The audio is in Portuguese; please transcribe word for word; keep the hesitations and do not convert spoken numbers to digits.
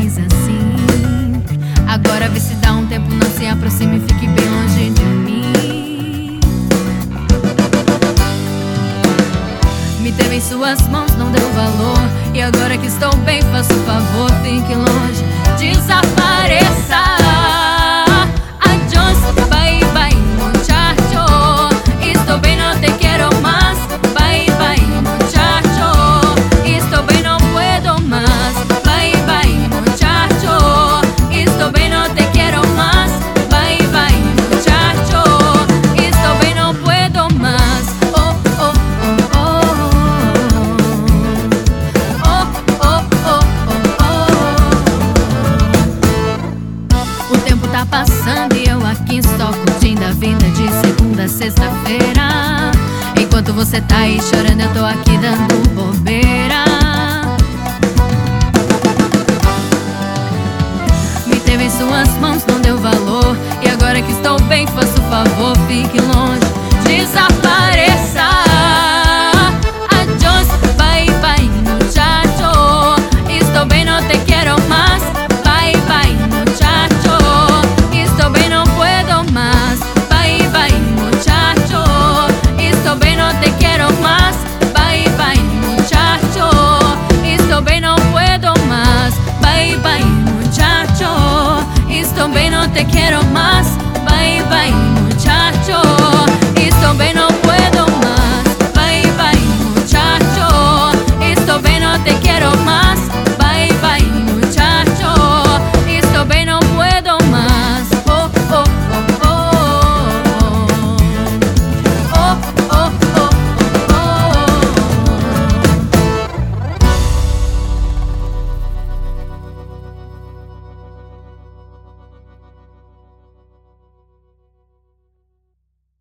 faz assim. Agora vê se dá um tempo, não se aproxime e fique bem longe de mim. Me teve em suas mãos, não deu valor, e agora que estou bem, faça o favor, fique longe, desapareça. Adiós, bye bye muchacho, estou bem, não te quero más. Bye bye muchacho, estou bem, não puedo más. Bye bye muchacho, estou bem, não te quero más. Bye bye muchacho, estou bem, não puedo más. Oh oh oh oh, oh oh oh oh. O tempo tá passando e eu aqui só curtindo a vida de segunda a sexta-feira. Enquanto você tá aí chorando, eu tô aqui dando bobeira. Me teve em suas mãos, não deu valor, e agora que estou bem, faça o favor, fique longe.